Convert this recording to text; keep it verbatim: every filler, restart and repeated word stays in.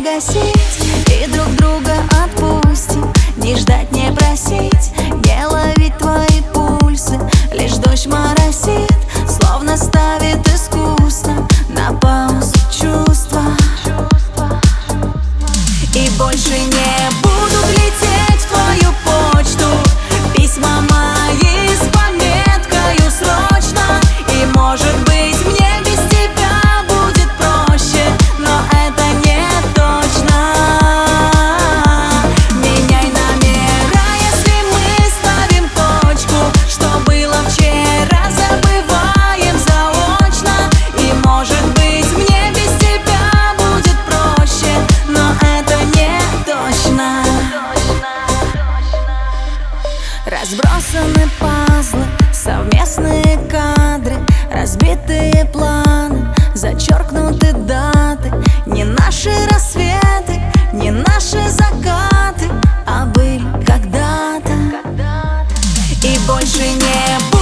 погасить и друг друга отпустим. Не ждать, не просить, не ловить твои пульсы. Лишь дождь моросит, словно ставит искусно на паузу чувства. И больше не будут лететь в твою почту письма мои с пометкою «Срочно». И может быть мне без тебя будет проще, но это не точно. Меняй номера, если мы ставим точку. Что было вчера, забываем заочно. И может быть мне без тебя будет проще, но это не точно. Разбросаны пазлы, совместные кадры, разбитые планы, зачеркнуты даты. Не наши рассветы, не наши закаты, а были когда-то. И больше не